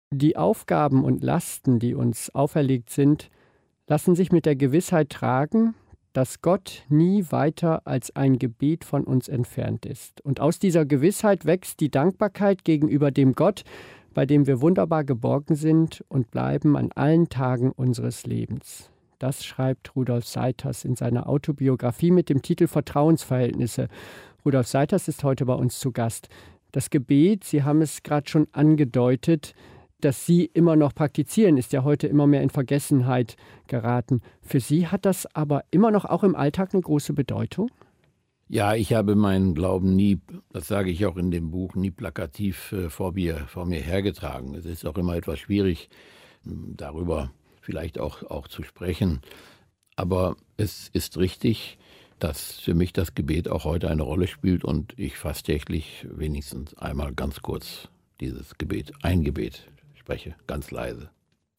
Die Aufgaben und Lasten, die uns auferlegt sind, lassen sich mit der Gewissheit tragen, dass Gott nie weiter als ein Gebet von uns entfernt ist. Und aus dieser Gewissheit wächst die Dankbarkeit gegenüber dem Gott, bei dem wir wunderbar geborgen sind und bleiben an allen Tagen unseres Lebens. Das schreibt Rudolf Seiters in seiner Autobiografie mit dem Titel Vertrauensverhältnisse. Rudolf Seiters ist heute bei uns zu Gast. Das Gebet, Sie haben es gerade schon angedeutet, das Sie immer noch praktizieren, ist ja heute immer mehr in Vergessenheit geraten. Für Sie hat das aber immer noch auch im Alltag eine große Bedeutung? Ja, ich habe meinen Glauben nie, das sage ich auch in dem Buch, nie plakativ vor mir hergetragen. Es ist auch immer etwas schwierig, darüber vielleicht auch zu sprechen. Aber es ist richtig, dass für mich das Gebet auch heute eine Rolle spielt und ich fast täglich wenigstens einmal ganz kurz dieses Gebet, ein Gebet spreche, ganz leise.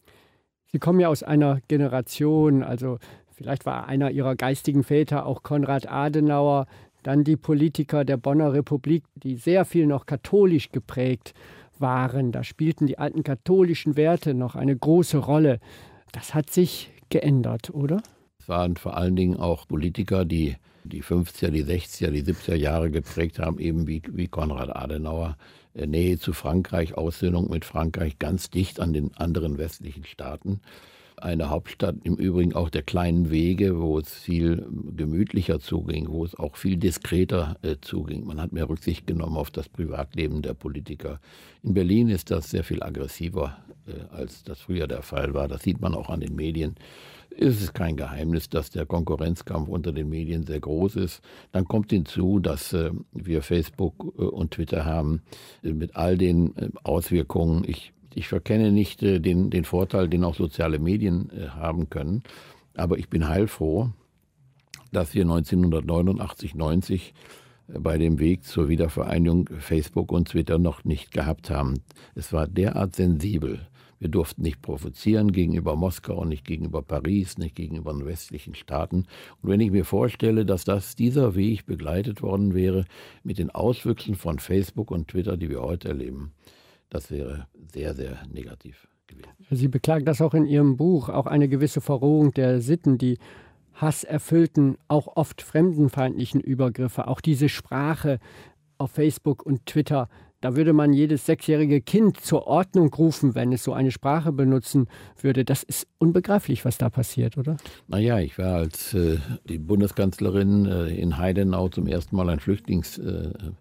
Sie kommen ja aus einer Generation, also vielleicht war einer Ihrer geistigen Väter auch Konrad Adenauer, dann die Politiker der Bonner Republik, die sehr viel noch katholisch geprägt waren. Da spielten die alten katholischen Werte noch eine große Rolle. Das hat sich geändert, oder? Es waren vor allen Dingen auch Politiker, die 50er, die 60er, die 70er Jahre geprägt haben, eben wie Konrad Adenauer. Nähe zu Frankreich, Aussöhnung mit Frankreich, ganz dicht an den anderen westlichen Staaten. Eine Hauptstadt im Übrigen auch der kleinen Wege, wo es viel gemütlicher zuging, wo es auch viel diskreter zuging. Man hat mehr Rücksicht genommen auf das Privatleben der Politiker. In Berlin ist das sehr viel aggressiver, als das früher der Fall war. Das sieht man auch an den Medien. Es ist kein Geheimnis, dass der Konkurrenzkampf unter den Medien sehr groß ist. Dann kommt hinzu, dass wir Facebook und Twitter haben mit all den Auswirkungen. Ich verkenne nicht den Vorteil, den auch soziale Medien haben können. Aber ich bin heilfroh, dass wir 1989, 90 bei dem Weg zur Wiedervereinigung Facebook und Twitter noch nicht gehabt haben. Es war derart sensibel. Wir durften nicht provozieren gegenüber Moskau, nicht gegenüber Paris, nicht gegenüber den westlichen Staaten. Und wenn ich mir vorstelle, dass dieser Weg begleitet worden wäre mit den Auswüchsen von Facebook und Twitter, die wir heute erleben, das wäre sehr, sehr negativ gewesen. Sie beklagen das auch in Ihrem Buch, auch eine gewisse Verrohung der Sitten, die hasserfüllten, auch oft fremdenfeindlichen Übergriffe, auch diese Sprache auf Facebook und Twitter. Da würde man jedes 6-jährige Kind zur Ordnung rufen, wenn es so eine Sprache benutzen würde. Das ist unbegreiflich, was da passiert, oder? Naja, ich war als die Bundeskanzlerin in Heidenau zum ersten Mal ein Flüchtlingscamp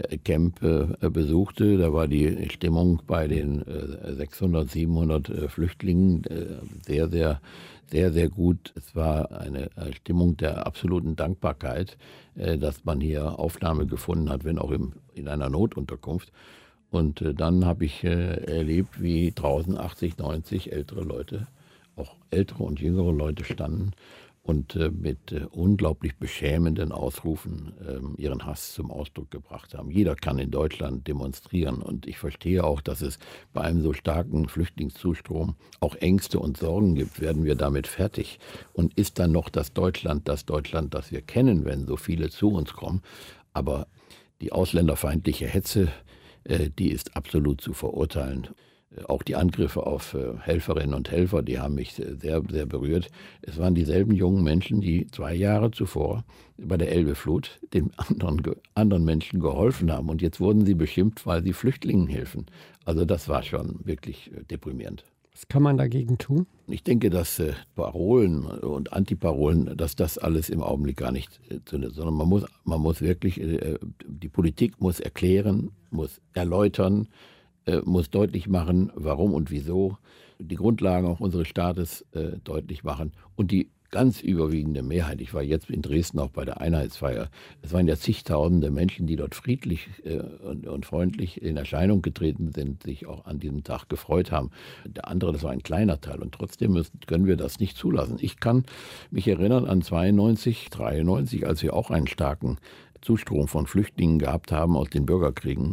besuchte. Da war die Stimmung bei den 600, 700 Flüchtlingen sehr, sehr, sehr, sehr gut. Es war eine Stimmung der absoluten Dankbarkeit, dass man hier Aufnahme gefunden hat, wenn auch in einer Notunterkunft. Und dann habe ich erlebt, wie draußen 80, 90 ältere Leute, auch ältere und jüngere Leute standen und mit unglaublich beschämenden Ausrufen ihren Hass zum Ausdruck gebracht haben. Jeder kann in Deutschland demonstrieren und ich verstehe auch, dass es bei einem so starken Flüchtlingszustrom auch Ängste und Sorgen gibt. Werden wir damit fertig? Und ist dann noch das Deutschland, das wir kennen, wenn so viele zu uns kommen? Aber die ausländerfeindliche Hetze, die ist absolut zu verurteilen. Auch die Angriffe auf Helferinnen und Helfer, die haben mich sehr, sehr berührt. Es waren dieselben jungen Menschen, die 2 Jahre zuvor bei der Elbeflut den anderen Menschen geholfen haben. Und jetzt wurden sie beschimpft, weil sie Flüchtlingen helfen. Also das war schon wirklich deprimierend. Was kann man dagegen tun? Ich denke, dass Parolen und Antiparolen, dass das alles im Augenblick gar nicht zündet, sondern man muss wirklich, die Politik muss erklären, muss erläutern, muss deutlich machen, warum und wieso, die Grundlagen auch unseres Staates deutlich machen und die ganz überwiegende Mehrheit, ich war jetzt in Dresden auch bei der Einheitsfeier, es waren ja zigtausende Menschen, die dort friedlich und freundlich in Erscheinung getreten sind, sich auch an diesem Tag gefreut haben. Der andere, das war ein kleiner Teil und trotzdem können wir das nicht zulassen. Ich kann mich erinnern an 92, 93, als wir auch einen starken Zustrom von Flüchtlingen gehabt haben aus den Bürgerkriegen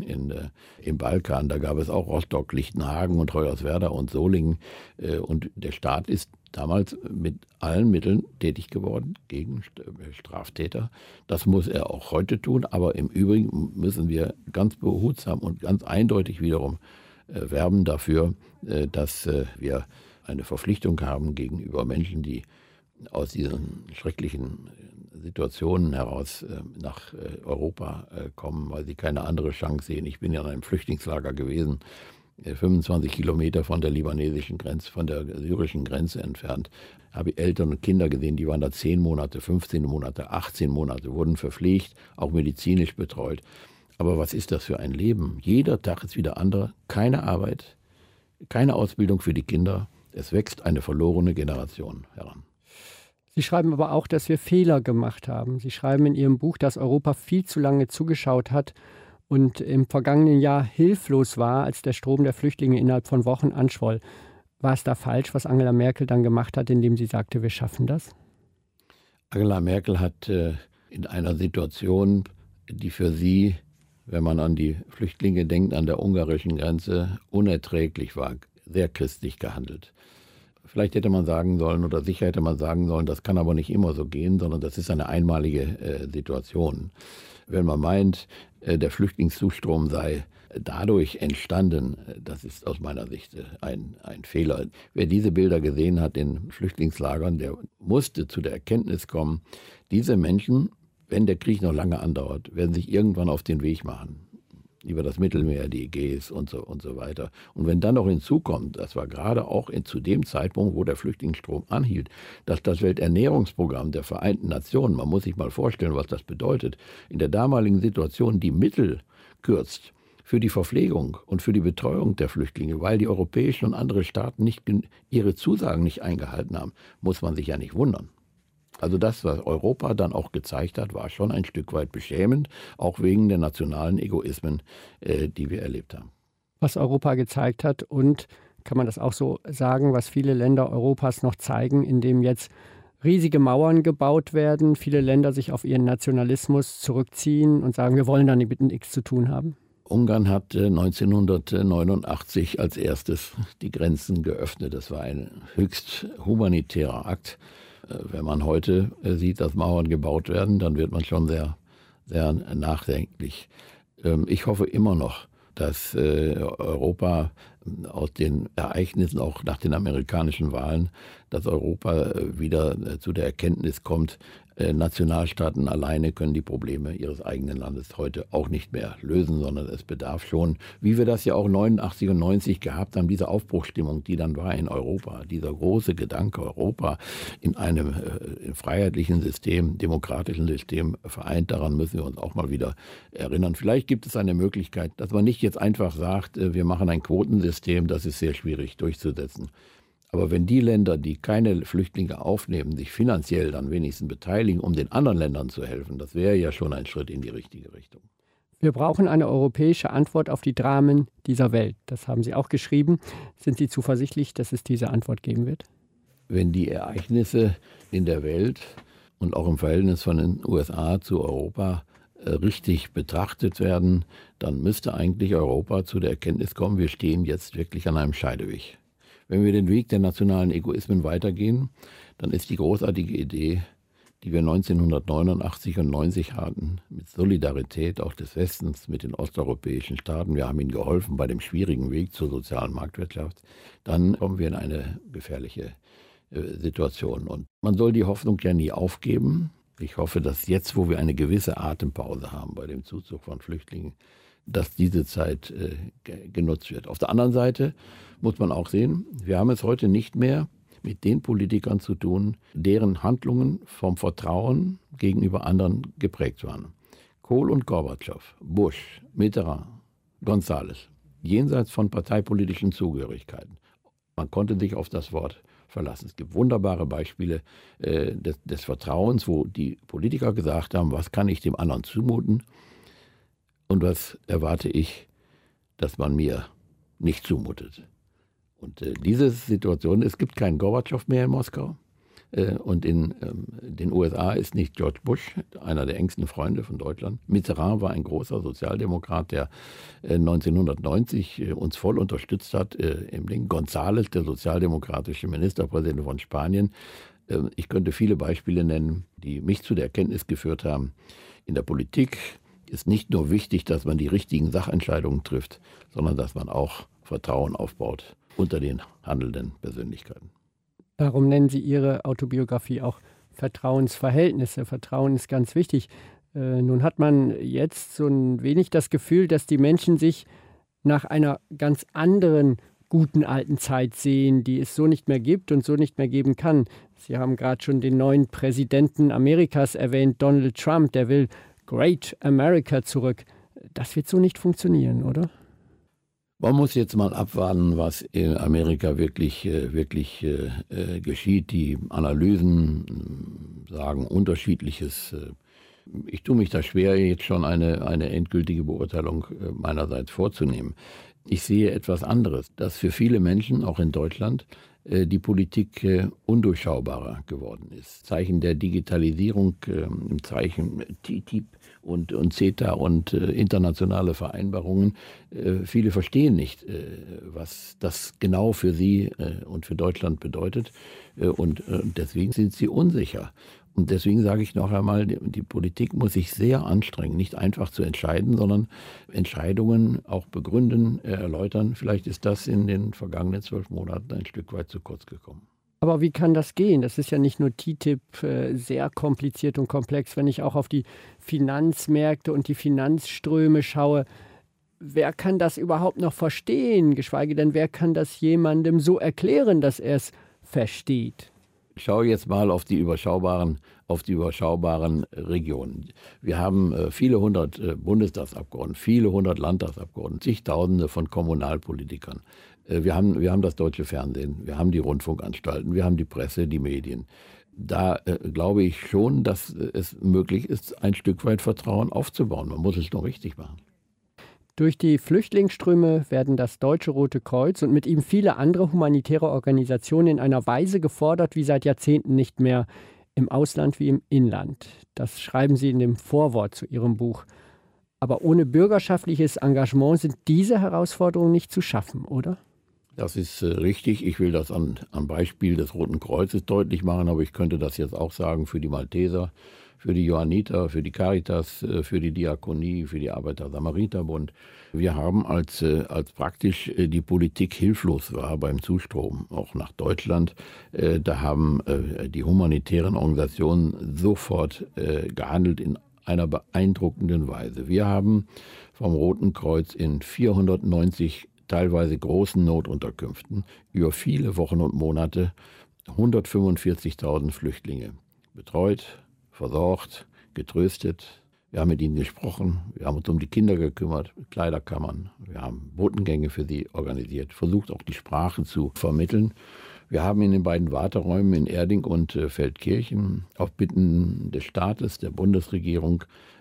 im Balkan. Da gab es auch Rostock, Lichtenhagen und Hoyerswerda und Solingen. Und der Staat ist damals mit allen Mitteln tätig geworden gegen Straftäter. Das muss er auch heute tun. Aber im Übrigen müssen wir ganz behutsam und ganz eindeutig wiederum werben dafür, dass wir eine Verpflichtung haben gegenüber Menschen, die aus diesen schrecklichen Situationen heraus nach Europa kommen, weil sie keine andere Chance sehen. Ich bin ja in einem Flüchtlingslager gewesen, 25 Kilometer von der libanesischen Grenze, von der syrischen Grenze entfernt. Habe Eltern und Kinder gesehen, die waren da 10 Monate, 15 Monate, 18 Monate, wurden verpflegt, auch medizinisch betreut. Aber was ist das für ein Leben? Jeder Tag ist wieder anderer, keine Arbeit, keine Ausbildung für die Kinder. Es wächst eine verlorene Generation heran. Sie schreiben aber auch, dass wir Fehler gemacht haben. Sie schreiben in Ihrem Buch, dass Europa viel zu lange zugeschaut hat und im vergangenen Jahr hilflos war, als der Strom der Flüchtlinge innerhalb von Wochen anschwoll. War es da falsch, was Angela Merkel dann gemacht hat, indem sie sagte, wir schaffen das? Angela Merkel hat in einer Situation, die für sie, wenn man an die Flüchtlinge denkt, an der ungarischen Grenze unerträglich war, sehr christlich gehandelt. Vielleicht hätte man sagen sollen oder sicher hätte man sagen sollen, das kann aber nicht immer so gehen, sondern das ist eine einmalige Situation. Wenn man meint, der Flüchtlingszustrom sei dadurch entstanden, das ist aus meiner Sicht ein Fehler. Wer diese Bilder gesehen hat in Flüchtlingslagern, der musste zu der Erkenntnis kommen, diese Menschen, wenn der Krieg noch lange andauert, werden sich irgendwann auf den Weg machen. Über das Mittelmeer, die Ägäis und so weiter. Und wenn dann noch hinzukommt, das war gerade auch zu dem Zeitpunkt, wo der Flüchtlingsstrom anhielt, dass das Welternährungsprogramm der Vereinten Nationen, man muss sich mal vorstellen, was das bedeutet, in der damaligen Situation die Mittel kürzt für die Verpflegung und für die Betreuung der Flüchtlinge, weil die europäischen und andere Staaten ihre Zusagen nicht eingehalten haben, muss man sich ja nicht wundern. Also das, was Europa dann auch gezeigt hat, war schon ein Stück weit beschämend, auch wegen der nationalen Egoismen, die wir erlebt haben. Was Europa gezeigt hat und, kann man das auch so sagen, was viele Länder Europas noch zeigen, indem jetzt riesige Mauern gebaut werden, viele Länder sich auf ihren Nationalismus zurückziehen und sagen, wir wollen damit nichts zu tun haben? Ungarn hat 1989 als erstes die Grenzen geöffnet. Das war ein höchst humanitärer Akt. Wenn man heute sieht, dass Mauern gebaut werden, dann wird man schon sehr, sehr nachdenklich. Ich hoffe immer noch, dass Europa aus den Ereignissen, auch nach den amerikanischen Wahlen, dass Europa wieder zu der Erkenntnis kommt, Nationalstaaten alleine können die Probleme ihres eigenen Landes heute auch nicht mehr lösen, sondern es bedarf schon, wie wir das ja auch 89 und 90 gehabt haben, diese Aufbruchsstimmung, die dann war in Europa, dieser große Gedanke, Europa in einem freiheitlichen System, demokratischen System vereint, daran müssen wir uns auch mal wieder erinnern. Vielleicht gibt es eine Möglichkeit, dass man nicht jetzt einfach sagt, wir machen ein Quotensystem, das ist sehr schwierig durchzusetzen. Aber wenn die Länder, die keine Flüchtlinge aufnehmen, sich finanziell dann wenigstens beteiligen, um den anderen Ländern zu helfen, das wäre ja schon ein Schritt in die richtige Richtung. Wir brauchen eine europäische Antwort auf die Dramen dieser Welt. Das haben Sie auch geschrieben. Sind Sie zuversichtlich, dass es diese Antwort geben wird? Wenn die Ereignisse in der Welt und auch im Verhältnis von den USA zu Europa richtig betrachtet werden, dann müsste eigentlich Europa zu der Erkenntnis kommen, wir stehen jetzt wirklich an einem Scheideweg. Wenn wir den Weg der nationalen Egoismen weitergehen, dann ist die großartige Idee, die wir 1989 und 90 hatten, mit Solidarität auch des Westens mit den osteuropäischen Staaten, wir haben ihnen geholfen bei dem schwierigen Weg zur sozialen Marktwirtschaft, dann kommen wir in eine gefährliche Situation. Und man soll die Hoffnung ja nie aufgeben. Ich hoffe, dass jetzt, wo wir eine gewisse Atempause haben bei dem Zuzug von Flüchtlingen, dass diese Zeit genutzt wird. Auf der anderen Seite muss man auch sehen, wir haben es heute nicht mehr mit den Politikern zu tun, deren Handlungen vom Vertrauen gegenüber anderen geprägt waren. Kohl und Gorbatschow, Bush, Mitterrand, González, jenseits von parteipolitischen Zugehörigkeiten. Man konnte sich auf das Wort verlassen. Es gibt wunderbare Beispiele des Vertrauens, wo die Politiker gesagt haben, was kann ich dem anderen zumuten und was erwarte ich, dass man mir nicht zumutet. Und diese Situation, es gibt keinen Gorbatschow mehr in Moskau und in den USA ist nicht George Bush, einer der engsten Freunde von Deutschland. Mitterrand war ein großer Sozialdemokrat, der 1990 uns voll unterstützt hat im Ding. González, der sozialdemokratische Ministerpräsident von Spanien. Ich könnte viele Beispiele nennen, die mich zu der Erkenntnis geführt haben. In der Politik ist nicht nur wichtig, dass man die richtigen Sachentscheidungen trifft, sondern dass man auch Vertrauen aufbaut unter den handelnden Persönlichkeiten. Darum nennen Sie Ihre Autobiografie auch Vertrauensverhältnisse. Vertrauen ist ganz wichtig. Nun hat man jetzt so ein wenig das Gefühl, dass die Menschen sich nach einer ganz anderen guten alten Zeit sehen, die es so nicht mehr gibt und so nicht mehr geben kann. Sie haben gerade schon den neuen Präsidenten Amerikas erwähnt, Donald Trump, der will Great America zurück. Das wird so nicht funktionieren, oder? Man muss jetzt mal abwarten, was in Amerika wirklich geschieht. Die Analysen sagen Unterschiedliches. Ich tue mich da schwer, jetzt schon eine endgültige Beurteilung meinerseits vorzunehmen. Ich sehe etwas anderes, dass für viele Menschen, auch in Deutschland, die Politik undurchschaubarer geworden ist. Zeichen der Digitalisierung, im Zeichen TTIP und CETA und internationale Vereinbarungen. Viele verstehen nicht, was das genau für sie und für Deutschland bedeutet. Und deswegen sind sie unsicher. Und deswegen sage ich noch einmal, die Politik muss sich sehr anstrengen, nicht einfach zu entscheiden, sondern Entscheidungen auch begründen, erläutern. Vielleicht ist das in den vergangenen 12 Monaten ein Stück weit zu kurz gekommen. Aber wie kann das gehen? Das ist ja nicht nur TTIP sehr kompliziert und komplex. Wenn ich auch auf die Finanzmärkte und die Finanzströme schaue, wer kann das überhaupt noch verstehen? Geschweige denn, wer kann das jemandem so erklären, dass er es versteht? Ich schaue jetzt mal auf die überschaubaren Regionen. Wir haben viele hundert Bundestagsabgeordnete, viele hundert Landtagsabgeordnete, zigtausende von Kommunalpolitikern. Wir haben das deutsche Fernsehen, wir haben die Rundfunkanstalten, wir haben die Presse, die Medien. Da glaube ich schon, dass es möglich ist, ein Stück weit Vertrauen aufzubauen. Man muss es nur richtig machen. Durch die Flüchtlingsströme werden das Deutsche Rote Kreuz und mit ihm viele andere humanitäre Organisationen in einer Weise gefordert wie seit Jahrzehnten nicht mehr, im Ausland wie im Inland. Das schreiben Sie in dem Vorwort zu Ihrem Buch. Aber ohne bürgerschaftliches Engagement sind diese Herausforderungen nicht zu schaffen, oder? Das ist richtig. Ich will das am Beispiel des Roten Kreuzes deutlich machen, aber ich könnte das jetzt auch sagen für die Malteser, für die Johanniter, für die Caritas, für die Diakonie, für die Arbeiter-Samariter-Bund. Wir haben, als praktisch die Politik hilflos war beim Zustrom, auch nach Deutschland, da haben die humanitären Organisationen sofort gehandelt in einer beeindruckenden Weise. Wir haben vom Roten Kreuz in 490 teilweise großen Notunterkünften über viele Wochen und Monate 145.000 Flüchtlinge betreut, versorgt, getröstet. Wir haben mit ihnen gesprochen, wir haben uns um die Kinder gekümmert, Kleiderkammern, wir haben Botengänge für sie organisiert, versucht auch die Sprache zu vermitteln. Wir haben in den beiden Warteräumen in Erding und Feldkirchen auf Bitten des Staates, der Bundesregierung,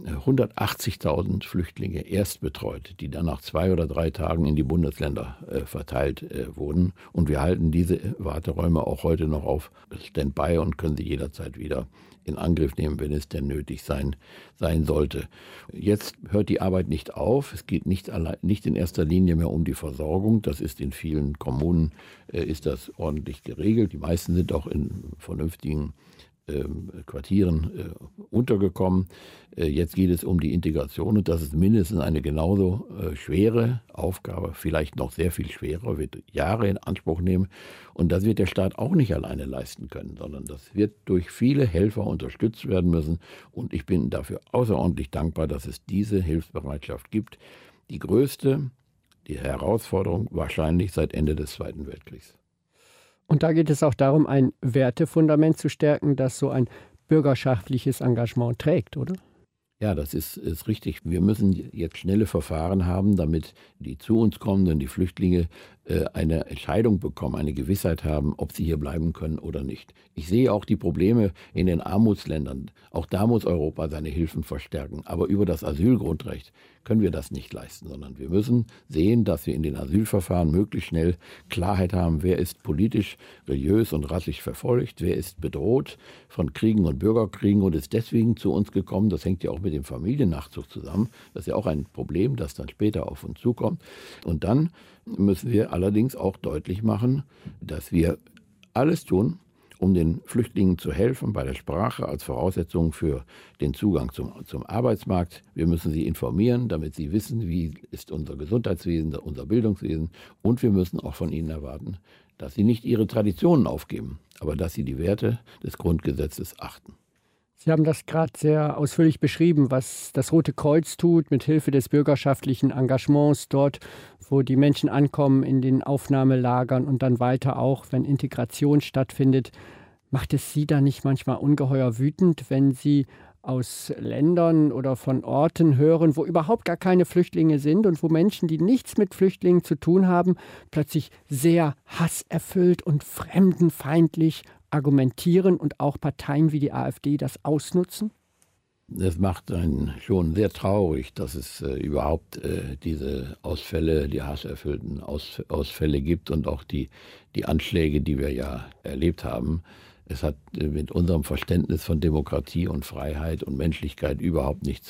180.000 Flüchtlinge erst betreut, die dann nach 2 oder 3 Tagen in die Bundesländer verteilt wurden. Und wir halten diese Warteräume auch heute noch auf Standby und können sie jederzeit wieder in Angriff nehmen, wenn es denn nötig sein sollte. Jetzt hört die Arbeit nicht auf. Es geht nicht in erster Linie mehr um die Versorgung. Das ist in vielen Kommunen ist das ordentlich geregelt. Die meisten sind auch in vernünftigen Quartieren untergekommen. Jetzt geht es um die Integration und das ist mindestens eine genauso schwere Aufgabe, vielleicht noch sehr viel schwerer, wird Jahre in Anspruch nehmen. Und das wird der Staat auch nicht alleine leisten können, sondern das wird durch viele Helfer unterstützt werden müssen. Und ich bin dafür außerordentlich dankbar, dass es diese Hilfsbereitschaft gibt. Die größte, die Herausforderung wahrscheinlich seit Ende des Zweiten Weltkriegs. Und da geht es auch darum, ein Wertefundament zu stärken, das so ein bürgerschaftliches Engagement trägt, oder? Ja, das ist richtig. Wir müssen jetzt schnelle Verfahren haben, damit die zu uns kommenden, die Flüchtlinge, eine Entscheidung bekommen, eine Gewissheit haben, ob sie hier bleiben können oder nicht. Ich sehe auch die Probleme in den Armutsländern. Auch da muss Europa seine Hilfen verstärken. Aber über das Asylgrundrecht können wir das nicht leisten, sondern wir müssen sehen, dass wir in den Asylverfahren möglichst schnell Klarheit haben, wer ist politisch, religiös und rassisch verfolgt, wer ist bedroht von Kriegen und Bürgerkriegen und ist deswegen zu uns gekommen. Das hängt ja auch mit dem Familiennachzug zusammen. Das ist ja auch ein Problem, das dann später auf uns zukommt. Und dann müssen wir allerdings auch deutlich machen, dass wir alles tun, um den Flüchtlingen zu helfen bei der Sprache als Voraussetzung für den Zugang zum Arbeitsmarkt. Wir müssen sie informieren, damit sie wissen, wie ist unser Gesundheitswesen, unser Bildungswesen. Und wir müssen auch von ihnen erwarten, dass sie nicht ihre Traditionen aufgeben, aber dass sie die Werte des Grundgesetzes achten. Sie haben das gerade sehr ausführlich beschrieben, was das Rote Kreuz tut, mit Hilfe des bürgerschaftlichen Engagements dort, wo die Menschen ankommen in den Aufnahmelagern und dann weiter auch, wenn Integration stattfindet. Macht es Sie da nicht manchmal ungeheuer wütend, wenn Sie aus Ländern oder von Orten hören, wo überhaupt gar keine Flüchtlinge sind und wo Menschen, die nichts mit Flüchtlingen zu tun haben, plötzlich sehr hasserfüllt und fremdenfeindlich argumentieren und auch Parteien wie die AfD das ausnutzen? Es macht einen schon sehr traurig, dass es überhaupt diese Ausfälle, die hasserfüllten Ausfälle gibt und auch die Anschläge, die wir ja erlebt haben. Es hat mit unserem Verständnis von Demokratie und Freiheit und Menschlichkeit überhaupt nichts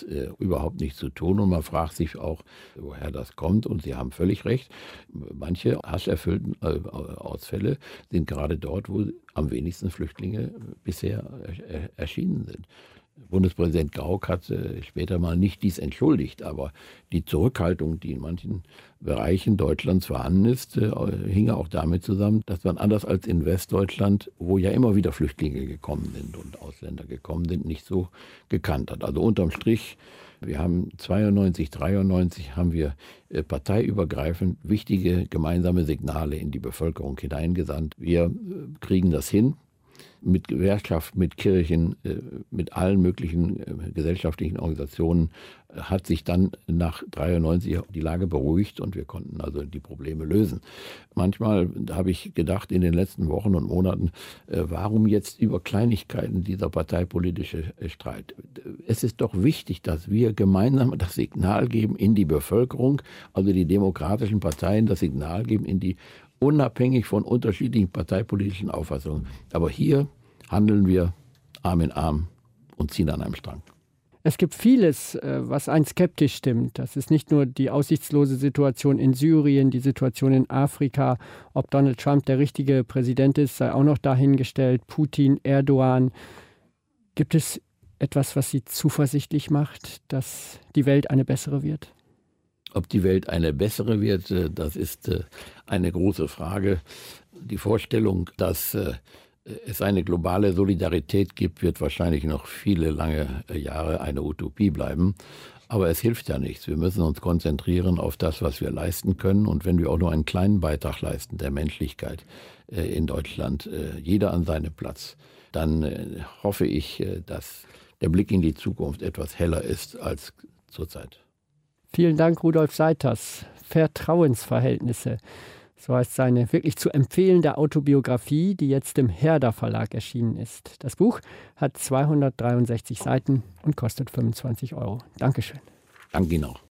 zu tun. Und man fragt sich auch, woher das kommt. Und Sie haben völlig recht. Manche hasserfüllten Ausfälle sind gerade dort, wo am wenigsten Flüchtlinge bisher erschienen sind. Bundespräsident Gauck hat später mal nicht dies entschuldigt, aber die Zurückhaltung, die in manchen Bereichen Deutschlands vorhanden ist, hing auch damit zusammen, dass man anders als in Westdeutschland, wo ja immer wieder Flüchtlinge gekommen sind und Ausländer gekommen sind, nicht so gekannt hat. Also unterm Strich, wir haben 92, 93 haben wir parteiübergreifend wichtige gemeinsame Signale in die Bevölkerung hineingesandt. Wir kriegen das hin. Mit Gewerkschaft, mit Kirchen, mit allen möglichen gesellschaftlichen Organisationen hat sich dann nach 93 die Lage beruhigt und wir konnten also die Probleme lösen. Manchmal habe ich gedacht in den letzten Wochen und Monaten, warum jetzt über Kleinigkeiten dieser parteipolitische Streit? Es ist doch wichtig, dass wir gemeinsam das Signal geben in die Bevölkerung, also die demokratischen Parteien das Signal geben in die unabhängig von unterschiedlichen parteipolitischen Auffassungen. Aber hier handeln wir Arm in Arm und ziehen an einem Strang. Es gibt vieles, was einen skeptisch stimmt. Das ist nicht nur die aussichtslose Situation in Syrien, die Situation in Afrika. Ob Donald Trump der richtige Präsident ist, sei auch noch dahingestellt. Putin, Erdogan. Gibt es etwas, was Sie zuversichtlich macht, dass die Welt eine bessere wird? Ob die Welt eine bessere wird, das ist eine große Frage. Die Vorstellung, dass es eine globale Solidarität gibt, wird wahrscheinlich noch viele lange Jahre eine Utopie bleiben. Aber es hilft ja nichts. Wir müssen uns konzentrieren auf das, was wir leisten können. Und wenn wir auch nur einen kleinen Beitrag leisten der Menschlichkeit in Deutschland, jeder an seinem Platz, dann hoffe ich, dass der Blick in die Zukunft etwas heller ist als zurzeit. Vielen Dank, Rudolf Seiters. Vertrauensverhältnisse. So heißt seine wirklich zu empfehlende Autobiografie, die jetzt im Herder Verlag erschienen ist. Das Buch hat 263 Seiten und kostet 25 €. Dankeschön. Danke Ihnen auch.